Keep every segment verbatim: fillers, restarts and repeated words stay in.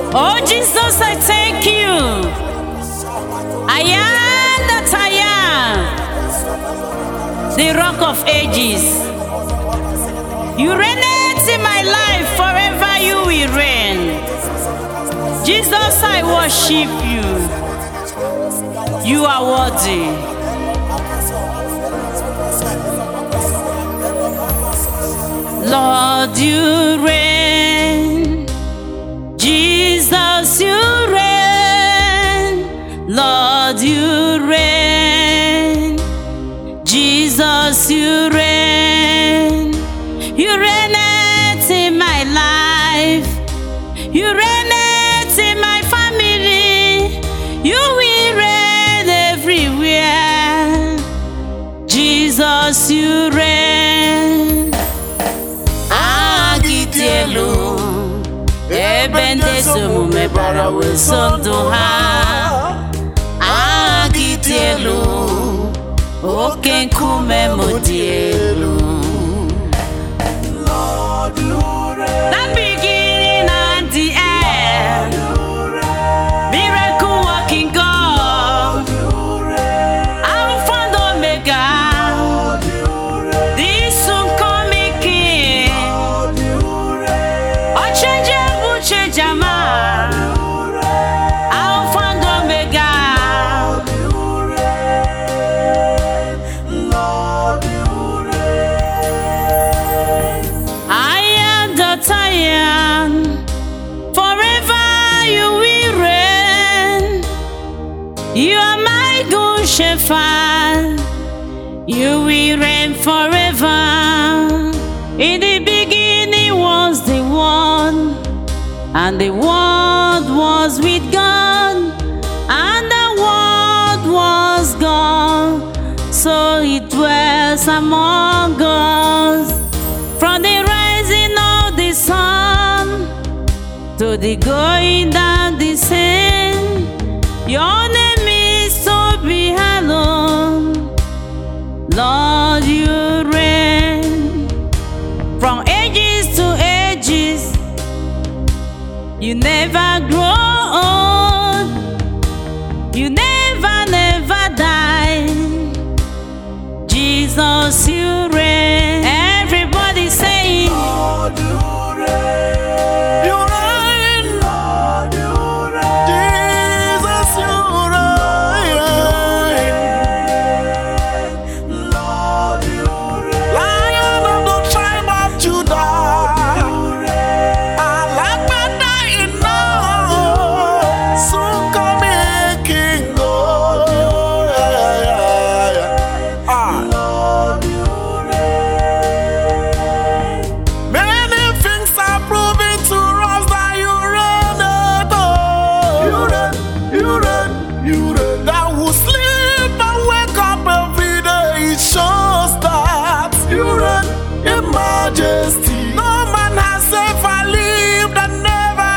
Oh Jesus, I thank you. I am that I am, the Rock of Ages. You reigned in my life, forever you will reign. Jesus, I worship you. You are worthy. Lord, you reign. Jesus, you reign. Lord, you reign. Jesus, you reign. You reign in my life. You reign in my family. You will reign everywhere. Jesus, you reign. Agitelu ebende somume bara wesondo ha. Agitelu oke nkume modielu. Lord, you reign. The beginning and the end. Miracle working God. Alpha and Omega. The soon coming King. Unchangeable changer. Alpha and Omega. Lord, you reign. I am that I am. Forever you will reign. You are my good shepherd. You will reign forever. In the beginning was the Word, and the Word was with God, and the Word was God. So He dwells among us. From the rising of the sun to the going down the same, your name is to be hallowed. Lord, you reign from ages to ages. You never grow old. You never, never die. Jesus, you reign. Everybody saying, Lord, you reign. You reign. Lord, you reign. Jesus, you reign. Lord, you reign. Lion of the tribe of Judah. Alagbada iná. Soon coming King. Oh, yeah, yeah, yeah. Ah. Lord, you reign. Many things are proving to us that you reign. Oh, You reign. You reign. You reign. that will sleep and wake up every day. It shows that You reign in majesty. no man has ever lived and never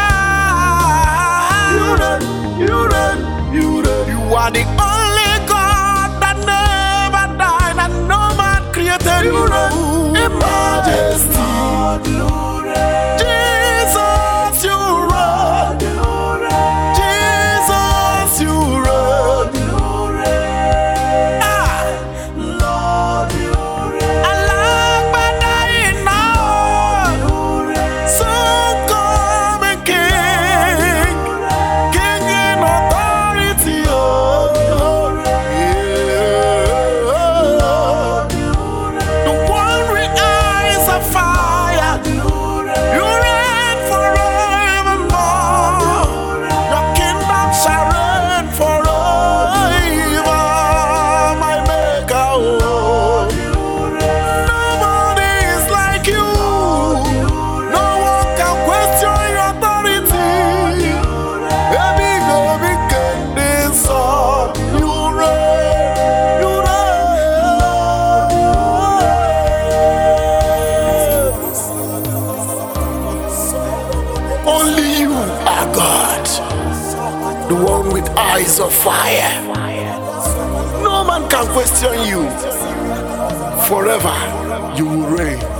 You died. reign. You reign. You reign. You are the only God that never died, and no man created You you. reign in majesty. Lord, you reign. Jesus, you reign. Lord, you reign. Jesus, you reign. You reign. Ah, Lord, you reign. Alagbada iná. You reign. Soon coming King, King in authority. Oh, yeah. Lord, you reign. The one with eyes of fire. You reign. You reign forevermore. Your kingdom shall reign forever, my Maker. Oh, nobody is like you. No one can question your authority. Baby, baby, can this song? You reign, you reign. Only you are God, the one with eyes of fire. No man can question you. Forever you will reign.